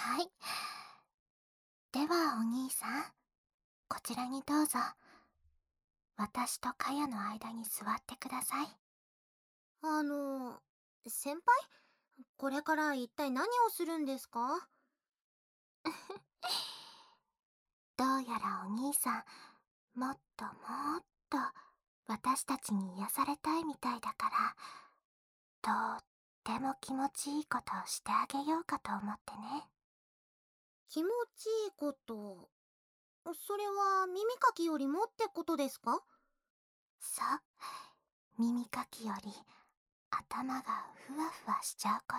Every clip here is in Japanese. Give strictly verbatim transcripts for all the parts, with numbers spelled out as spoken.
はい。ではお兄さん、こちらにどうぞ。私とカヤの間に座ってください。 あの、先輩、これから一体何をするんですか？ どうやらお兄さん、もっともっと私たちに癒されたいみたいだから、とっても気持ちいいことをしてあげようかと思ってね。 気持ちいいこと。それは耳かきよりもってことですか？ そう。耳かきより頭がふわふわしちゃうこと。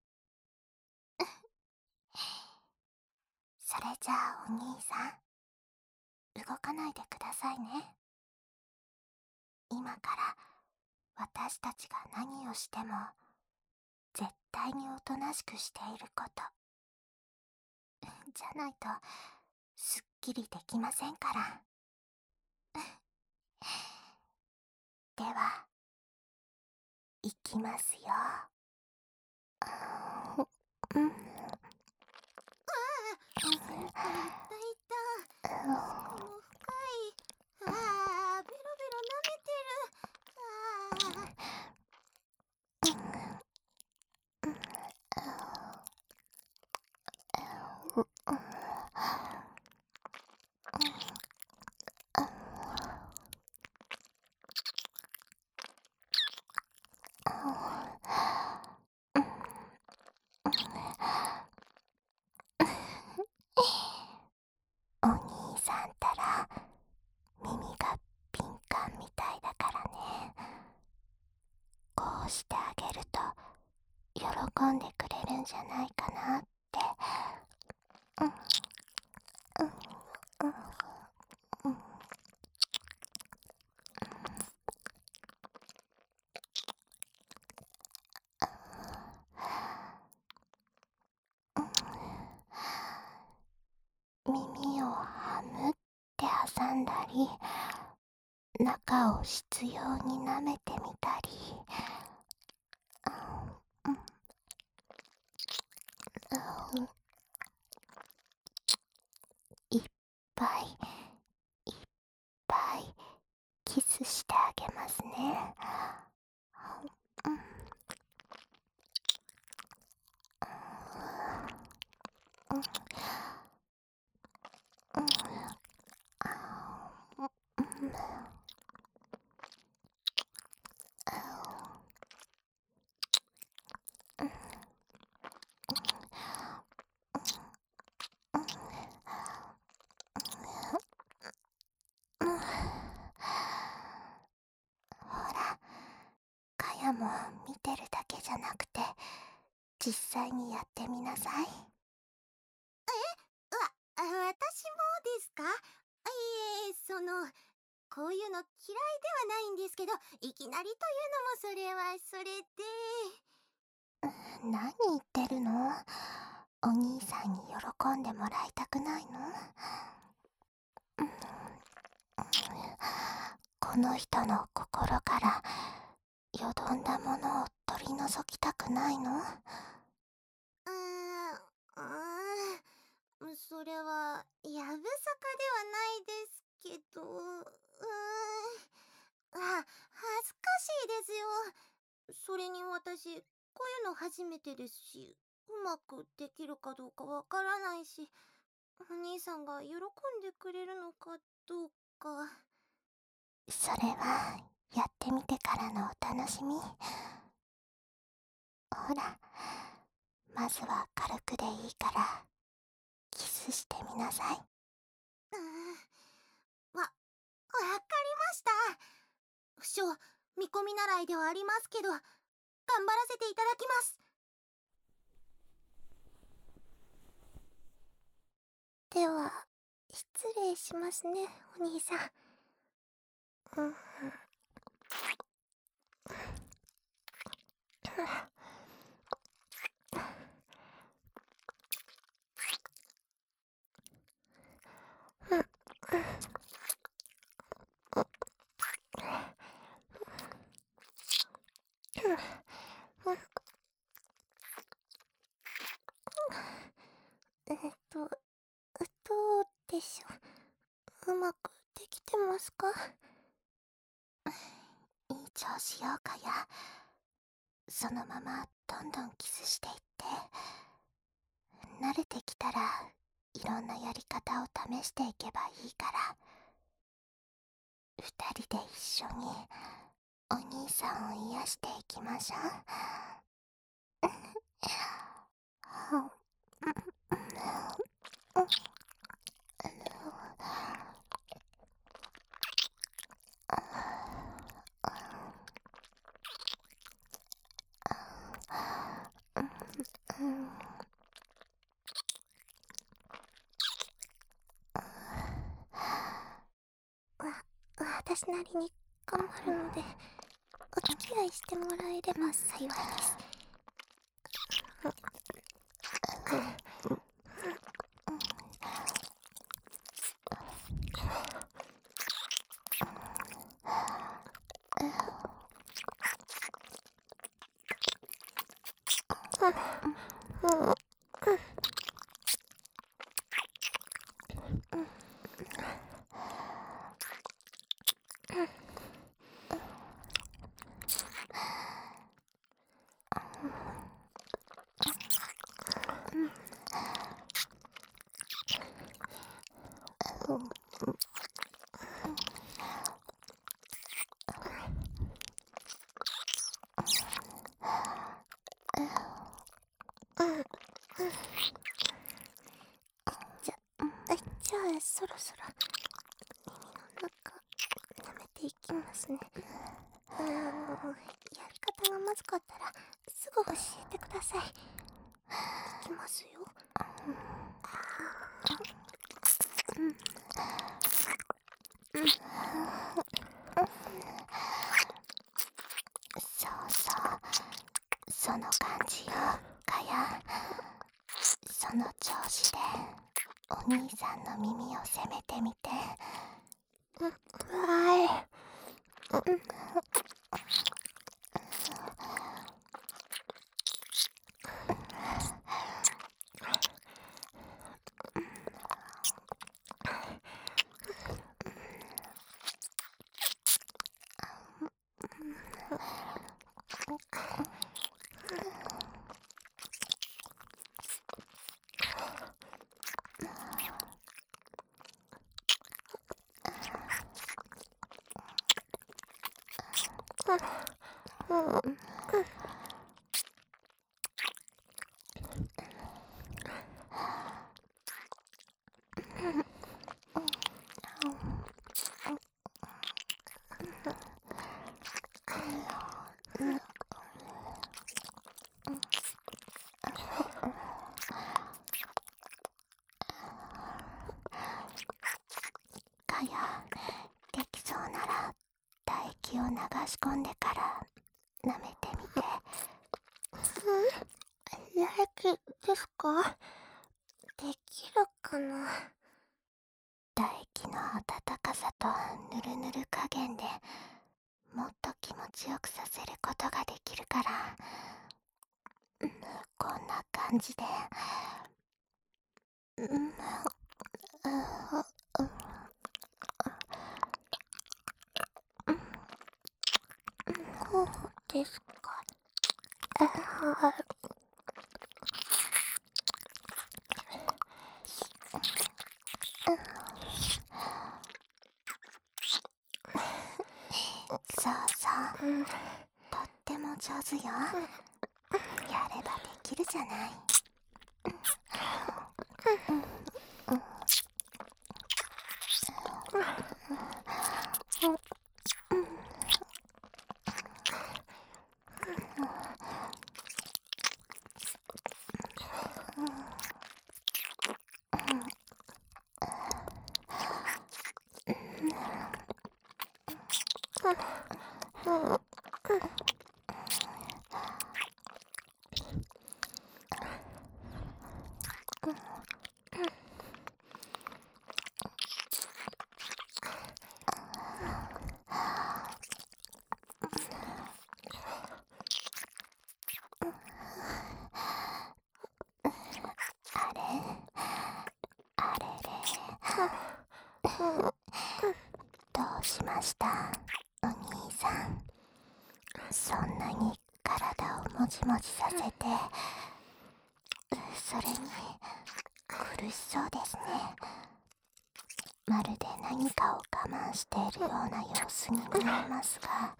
それじゃあお兄さん、動かないでくださいね。今から私たちが何をしても絶対におとなしくしていること。じゃないとすっきりできませんから。では、いきますよ。うん。 ああ、いたいた。しかも深い。ああ、ベロベロ舐めてる。ああ。 お兄さんたら耳がピンカンみたいだからね。こうしてあげると喜んでくれるんじゃないかなって。うんうんうんうん耳をはむって挟んだり、中を執拗に舐めてみたり、うんうん、いっぱいいっぱいキスしてあげますね。うん、うん、うん、あー、うん、うん、うん、うん。ほら、かやも見てるだけじゃなくて、実際にやってみなさい。 わ、あ、私もですか？いえ、その、こういうの嫌いではないんですけど、いきなりというのもそれはそれで。 何言ってるの？お兄さんに喜んでもらいたくないの？うん、この人の心からよどんだものを取り除きたくないの？ うーん、うーん、それは、やぶさかではないですけど、うーん、あ、恥ずかしいですよ。それに私、こういうの初めてですし、うまくできるかどうかわからないし、お兄さんが喜んでくれるのかどうか。 それはやってみてからのお楽しみ。ほら、まずは軽くでいいからキスしてみなさい。 うーん、わ、わかりました。不詳、見込み習いではありますけど、頑張らせていただきます。 では、失礼しますね、お兄さん。うん、うん、うん、うん、 えっと、どうでしょう。うまくできてますか？ いい調子よ、かや。そのままどんどんキスしていって。慣れてきたらいろんなやり方を試していけばいいから。二人で一緒にお兄さんを癒していきましょう。 わ、私なりに頑張るので、お付き合いしてもらえれば幸いです。じゃ、じゃあそろそろ耳の中舐めていきますね。あの、やり方がまずかったらすぐ教えてください。いきますよ。 そうそう、その感じよ、かや。その調子でお兄さんの耳を攻めてみて。 はい。 かや、できそうなら唾液を流し込んでから舐めてみて。 唾液ですか？できるかな？ 唾液の温かさとぬるぬる加減でもっと気持ちよくさせることができるから。こんな感じで。 こうですか？はい。 そうそう、とっても上手よ。やればできるじゃない。あれ、 どうしました、お兄さん。そんなに体をもじもじさせて、それに苦しそうですね。まるで何かを我慢しているような様子に見えますが。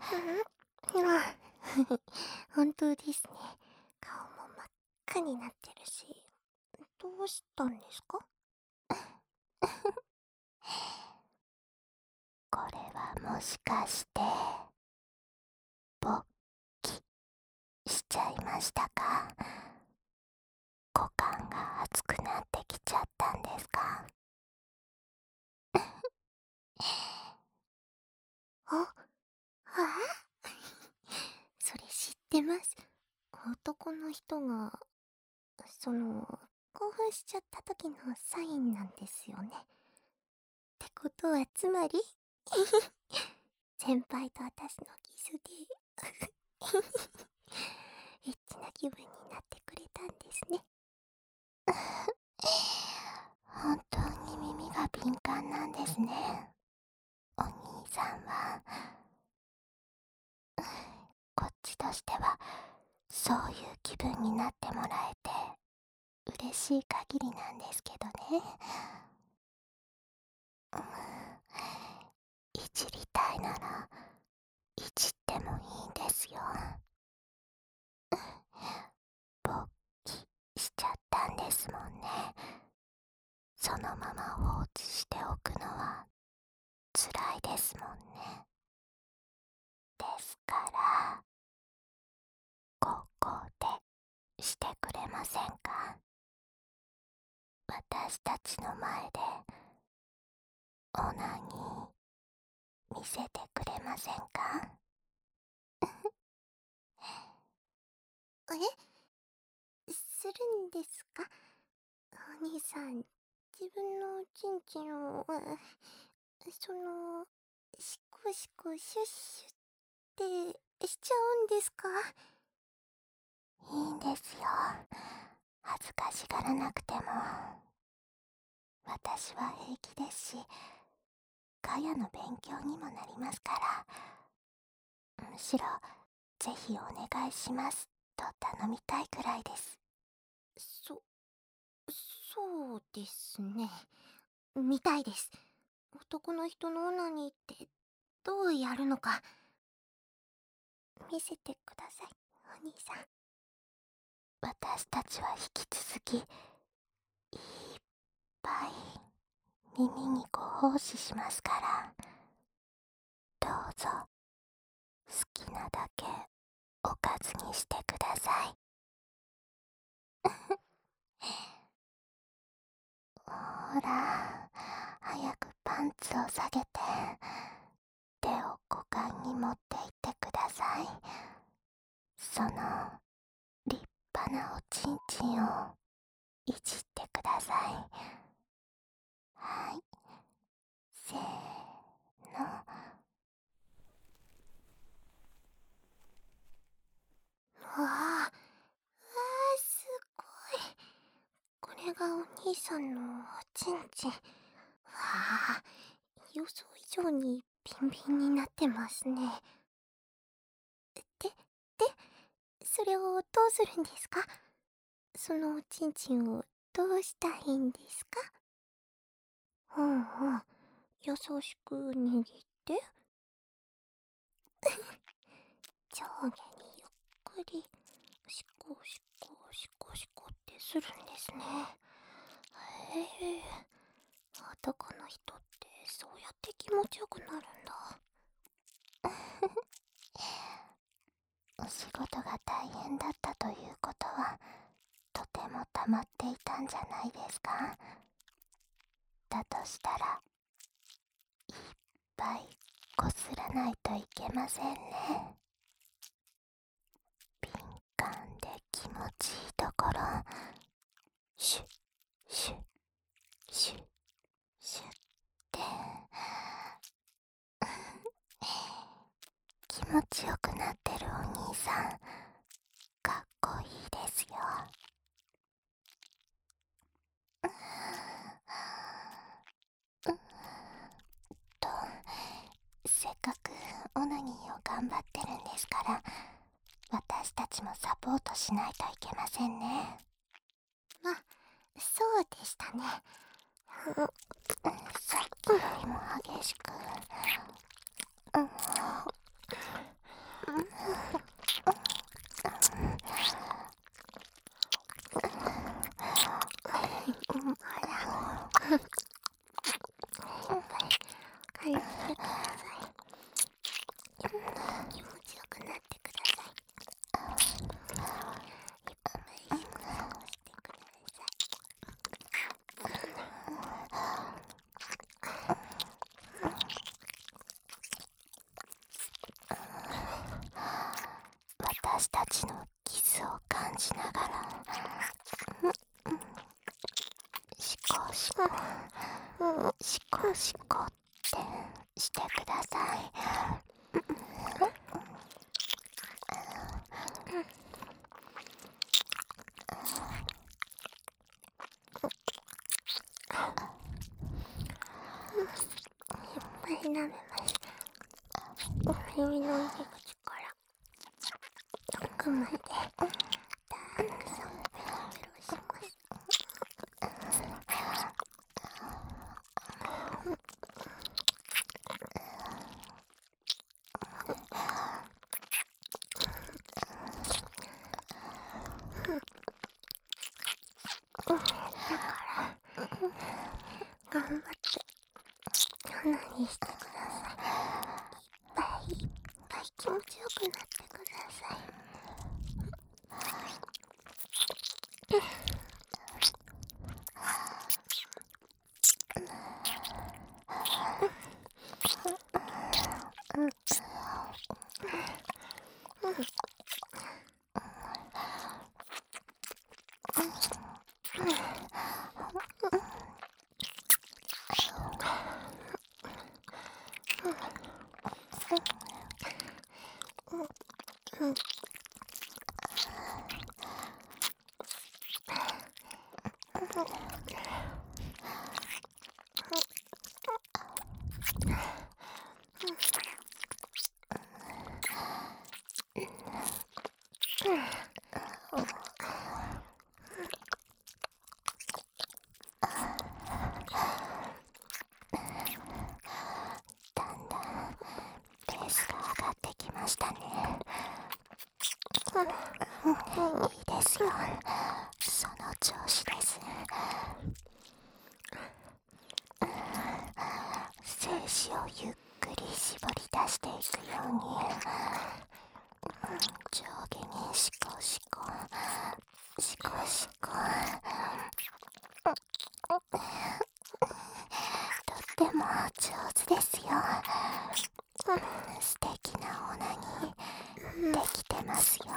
本当ですね。顔も真っ赤になってるし、どうしたんですか？ これはもしかして勃起しちゃいましたか？股間が熱くなってきちゃったんですか？ あ、はあそれ知ってます。男の人が、その、興奮しちゃった時のサインなんですよね。ってことはつまり先輩と私のキスでエッチな気分になってくれたんですね。 本当に耳が敏感なんですね、お兄さんは。こっちとしてはそういう気分になってもらえて嬉しい限りなんですけどね。うん、いじりたいならいじってもいいんですよ。勃起しちゃったんですもんね。そのまま放置しておくのは辛いですもんね。ですからここでしてくれませんか？私たちの前でオナニー見せてくれませんか？ えするんですか？お兄さん、自分のチンチンを、あその、シコシコシュッシュってしちゃうんですか？ いいんですよ。恥ずかしがらなくても。私は平気ですし、ガヤの勉強にもなりますから。むしろぜひお願いしますと頼みたいくらいです。 そ、そうですね。見たいです。男の人のオナニーってどうやるのか。見せてください、お兄さん。 私たちは引き続きいっぱい耳にご奉仕しますから、どうぞ好きなだけおかずにしてください。ほら、早くパンツを下げて手を股間に持っていってください。その立派なおちんちんをいじってください。はい、せーの。 わあ、わあ、すごい。これがお兄さんのおちんちん。わあ、予想以上にビンビンになってますね。で、で、それをどうするんですか？そのおちんちんをどうしたいんですか？うんうん。優しく握って、上下にゆっくり、シコシコシコシコってするんですね。へえ、男の人ってそうやって気持ちよくなるんだ。 お仕事が大変だったということはとても溜まっていたんじゃないですか？だとしたらいっぱいこすらないといけませんね。敏感で気持ちいいところ、シュッシュッシュッシュッって気持ちよくなってるお兄さん、かっこいいですよ。 頑張ってるんですから、私たちもサポートしないといけませんね。 あ、そうでしたね。 さっきよりも激しく。 軽くてください。気持ちよくなってください。ゆっくり過ごしてくださ私たちのキスを感じながら、シコシコ、シコシコってしてください。 い。いっぱい舐めます。耳の入り口から奥までたくさんペロペロします。だから頑張って鼻にしてください。いっぱいいっぱい気持ちよくなってください。 だんだんペースが上がってきましたね。いいですよ、その調子です。精子をゆっくり絞り出していくように、上下にシコシコシコシコ、とっても上手ですよ。素敵なオナニーできてますよ。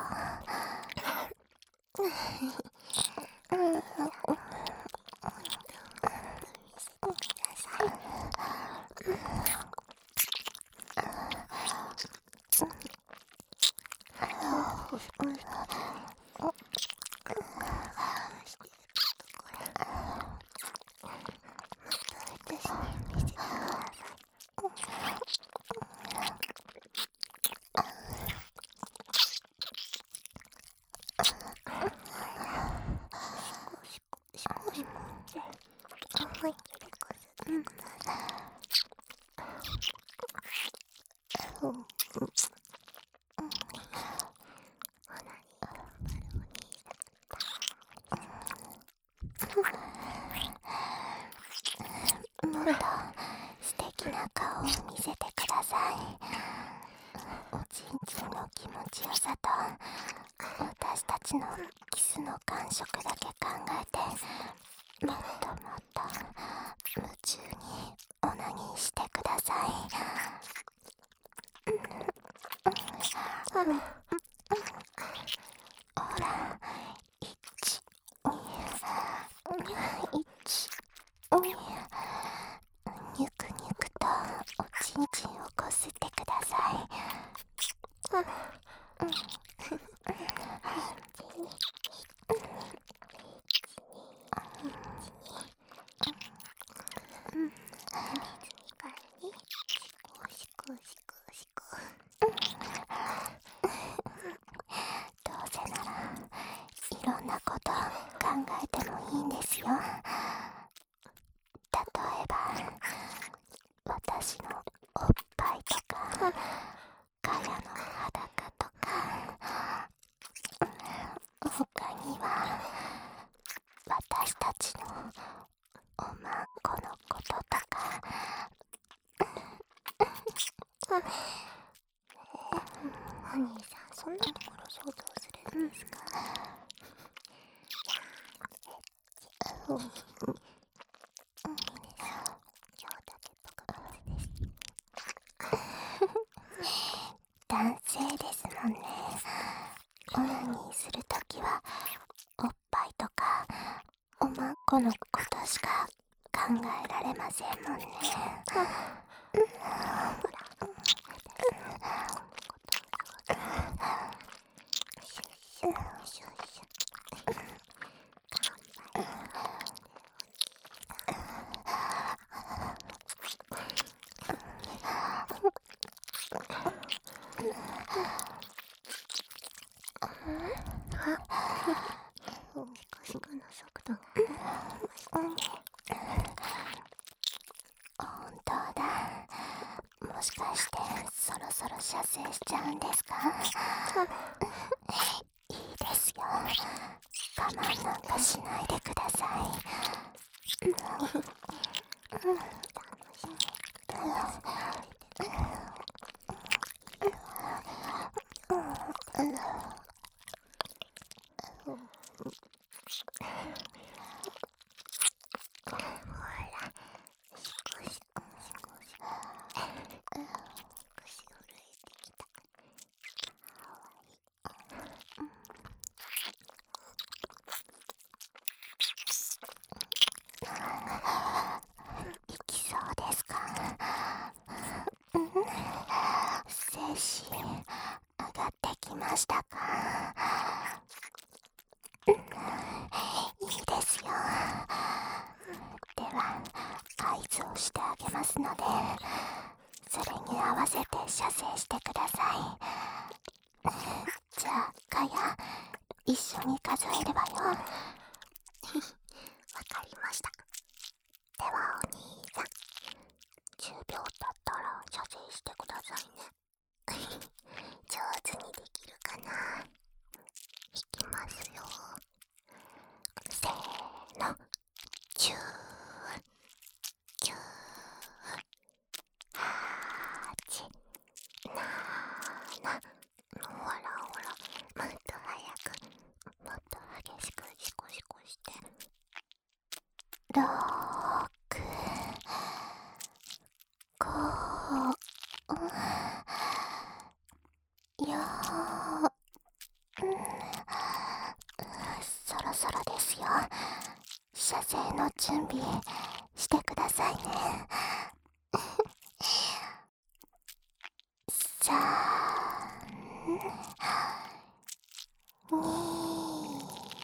もっと素敵な顔を見せてください。おちんちんの気持ちよさと私たちのキスの感触だけ考えて、もっともっと夢中にオナニーしてください。ほら、いち、に、いち、に、ニュクニュクとおちんちんをこすってください。 考えてもいいんですよ。例えば私のおっぱいとかガヤの裸とか、他には私たちのおまんこのこととか。 お兄さん、そんなところ想像するんですか？うん、うん、今日だけ特別です。 男性ですもんね。オナニーするときはおっぱいとかおまんこのことしか考えられませんもんね。 ほら、おみこしくの速度が上がりましたね。 本当だ。もしかしてそろそろ射精しちゃうんですか？いいですよ。我慢なんかしないでください。 楽しみいきそうですか？精子上がってきましたか？いいですよ。では合図をしてあげますので、それに合わせて射精してください。じゃあガヤ、一緒に数えるわよ。 わかりました。ではお兄さん、じゅうびょう経ったら射精してくださいね。上手にできるかな。いきますよ。せーの。じゅう、きゅう、はち、なな。ほらほら、もっと早く、もっと激しくシコシコして。 ろく、ご、よん、そろそろですよ。射精の準備してくださいね。さん、に、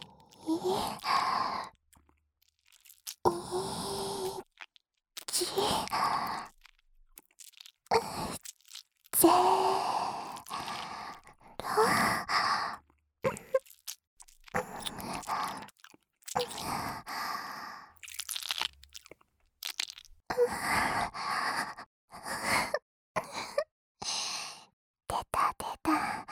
いち、ゼロ。出た出た。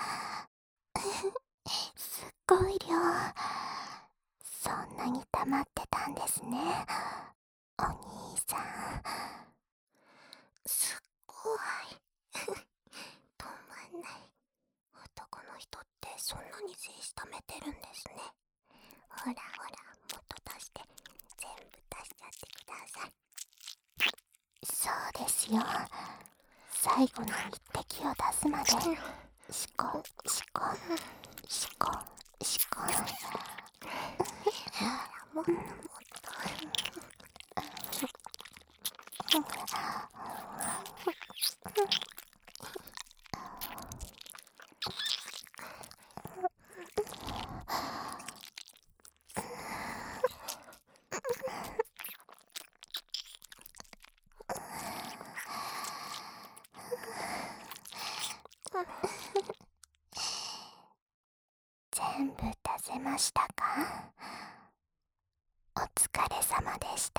すっごい量。そんなに溜まってたんですね、お兄さん。 すっごい。止まんない。男の人ってそんなに精子溜めてるんですね。ほらほら、もっと足して、全部足しちゃってください。 そうですよ。最後の一滴を出すまでシコシコシコシコ。 ほら、もっともっと。 全部出せましたか？ 様でした。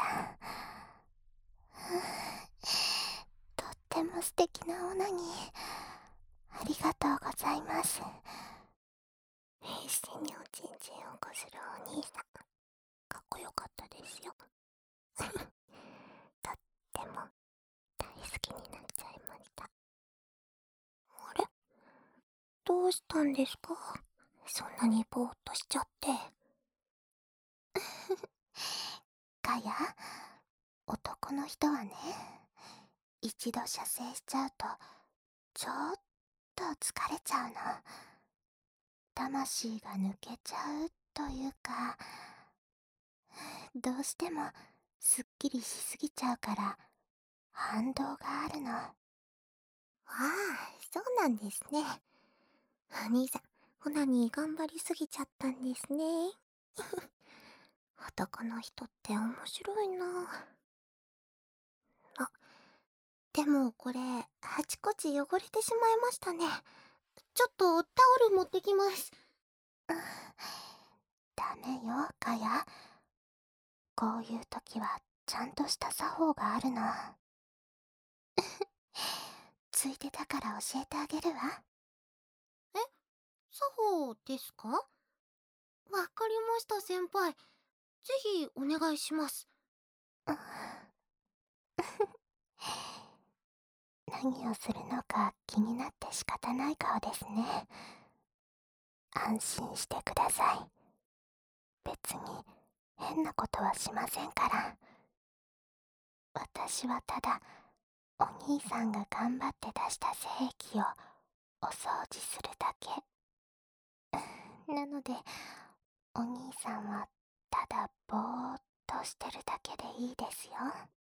とっても素敵なオナニー、ありがとうございます。必死におちんちんをこするお兄さん、かっこよかったですよ。とっても大好きになっちゃいました。あれ、どうしたんですか、そんなにぼーっとしちゃって。かや、男の人はね、一度射精しちゃうとちょっと疲れちゃうの。魂が抜けちゃうというか、どうしてもすっきりしすぎちゃうから反動があるの。ああ、そうなんですね。お兄さん、オナニー頑張りすぎちゃったんですね。男の人って面白いな。あ、でもこれ、あちこち汚れてしまいましたね。ちょっとタオル持ってきます。ダメよ、かや。こういう時はちゃんとした作法があるの。ついでだから教えてあげるわ。え、作法ですか？わかりました、先輩。ぜひお願いします。何をするのか気になって仕方ない顔ですね。安心してください。別に変なことはしませんから。私はただお兄さんが頑張って出した精液をお掃除するだけ。なのでお兄さんはただぼーっとしてるだけでいいですよ。